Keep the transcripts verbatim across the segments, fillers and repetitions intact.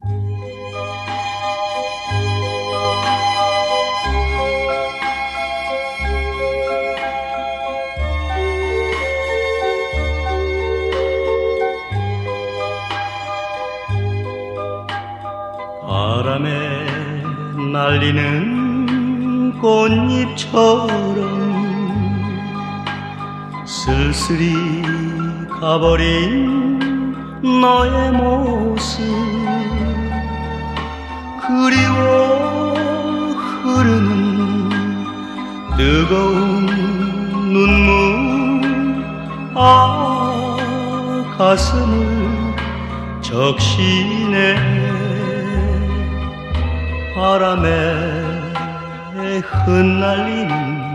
바람에 날리는 꽃잎처럼 쓸쓸히 가버린 너의 모습 그리워 흐르는 뜨거운 눈물 아 가슴을 적시네 바람에 흩날리는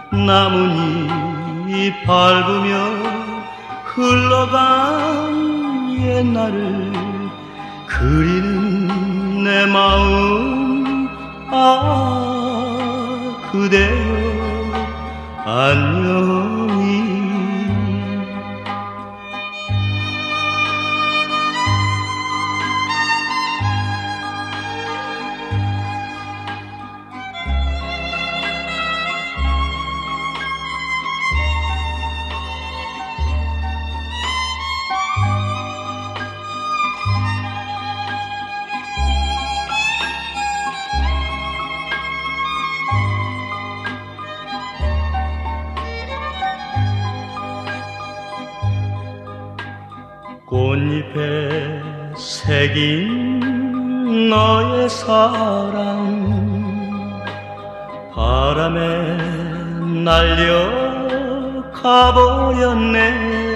나뭇잎 밟으며 흘러간 옛날을 그리는 내 마음 아 그대여 안녕히 꽃잎에 새긴 너의 사랑 바람에 날려 가버렸네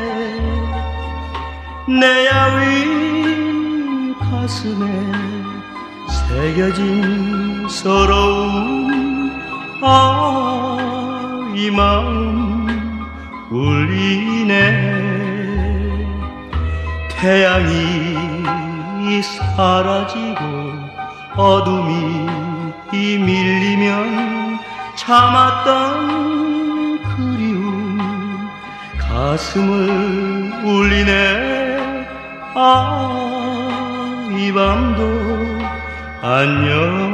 내 야윈 가슴에 새겨진 서러움 아 이 마음 울리네 태양이 사라지고 어둠이 밀리면 참았던 그리움 가슴을 울리네 아 이 밤도 안녕